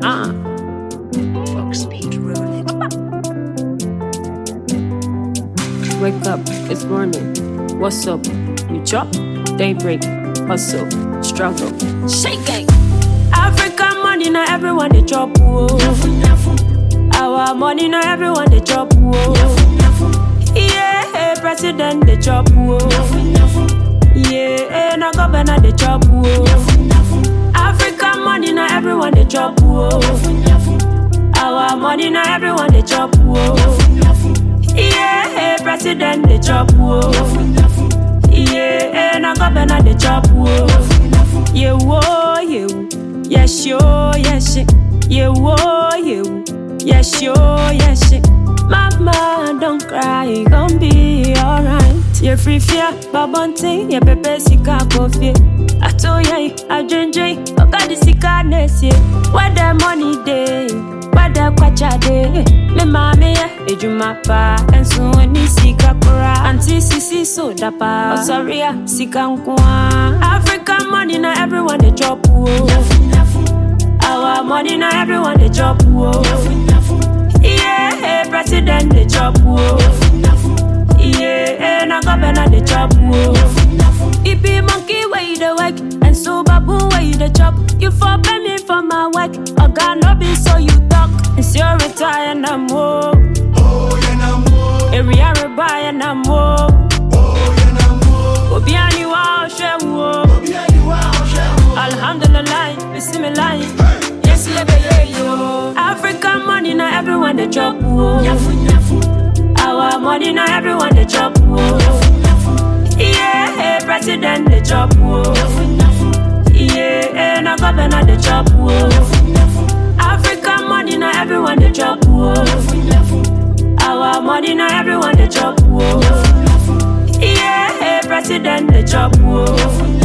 Fox speed rolling. Wake up, it's morning. What's up? You chop, daybreak, hustle, struggle, shaking. African money, now everyone they chop. Whoa. Our money, now everyone they chop. Whoa. Yeah, president they chop. Whoa. Yeah, now governor they chop. Whoa. African money, now everyone they chop. Whoa. Our money, now everyone they chop. Whoa. Yeah, president they chop. Whoa. Yeah, now governor they chop. Whoa. Yeah, whoa, yeah, yes, yo, yes, shit. Yeah, whoa, yeah, yes, yo, yes, shit. Mama, don't cry, gon' be alright. Yeah, free fear, babonte, yeah, pepe sika coffee. I told ya, I drink, I got the sickness, yeah. Where the money day, where the kwacha day. Me mama, yeah, ejumapa, and so when you sika kura, auntie sisi soda pa. Oh, sorry, yeah, sika nkwa. African money, now everyone they chop. Our money, now everyone they chop. Yeah, president they chop. Yeah, now governor they chop. It be monkey where you the work, and so baboon where you the chop. You for pay me for my work, or God no be so you talk. It's your retire and I'm more. Oh, yeah, no more. Area rebuy and I'm more. Oh, yeah, no more. Obiani wa shewo. Alhamdulillah, you see me lying. Yes, yeah, yo. African money, now everyone they chop. Our money, now everyone they chop. Yeah, president they chop. Yeah, now governor they chop. African money, now everyone they chop. Our money, now everyone they chop. Yeah, president they chop.